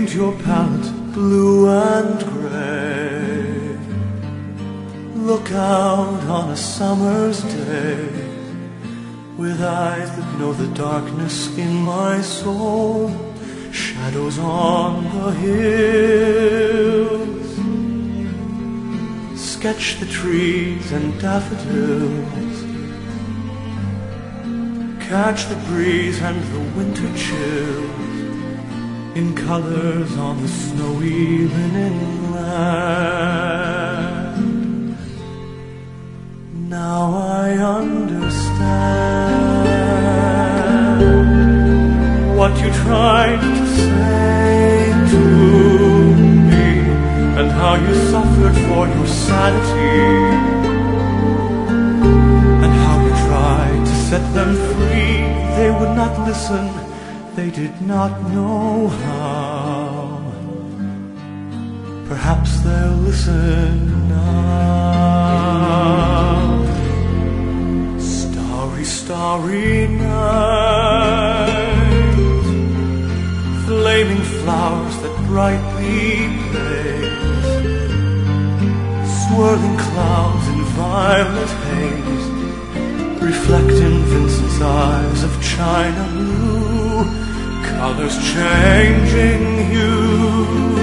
paint your palette blue and gray. Look out on a summer's day with eyes that know the darkness in my soul. Shadows on the hills. Sketch the trees and daffodils. Catch the breeze and the winter chills in colors on the snowy linen land. Now I understand what you tried to say to me, and how you suffered for your sanity, and how you tried to set them free. They would not listen, they did not know how. Perhaps they'll listen now. Starry, starry night, flaming flowers that brightly blaze, swirling clouds in violet haze, reflect in Vincent's eyes of china blue, colors changing hue.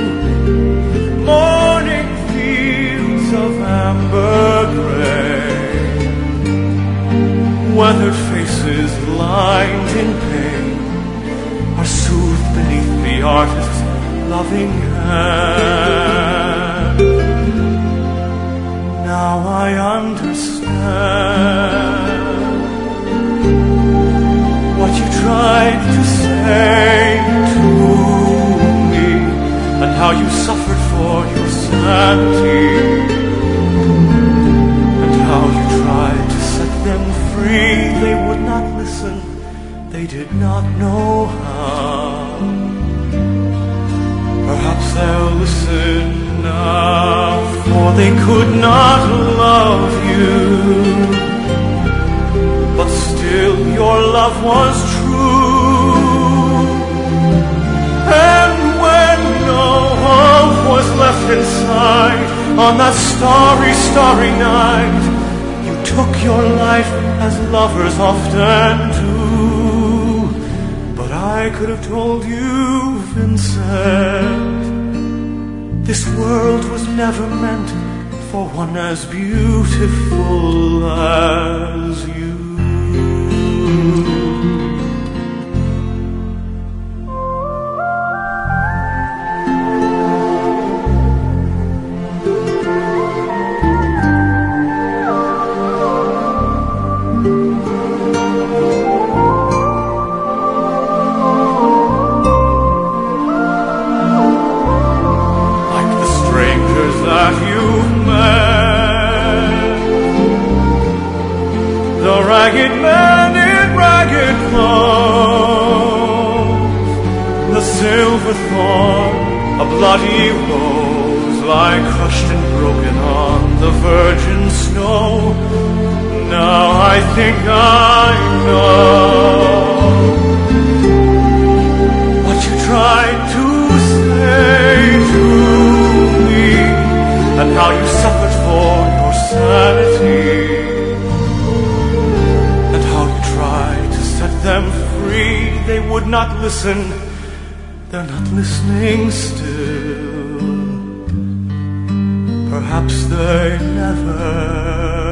Morning fields of amber gray, weathered faces lined in pain are soothed beneath the artist's loving hand. Now I understand what you tried to say to me, and how you suffered for your sanity, and how you tried to set them free. They would not listen, they did not know how. Perhaps they'll listen now, for they could not love you, but still your love was true. And when no hope was left inside on that starry, starry night, you took your life as lovers often do. But I could have told you, Vincent, this world was never meant for one as beautiful as you. That you've met, the ragged man in ragged clothes, the silver thorn, a bloody rose, lie crushed and broken on the virgin snow. Now I think I know what you tried to say to me, and how you suffered for your sanity, and how you tried to set them free. They would not listen, they're not listening still. Perhaps they never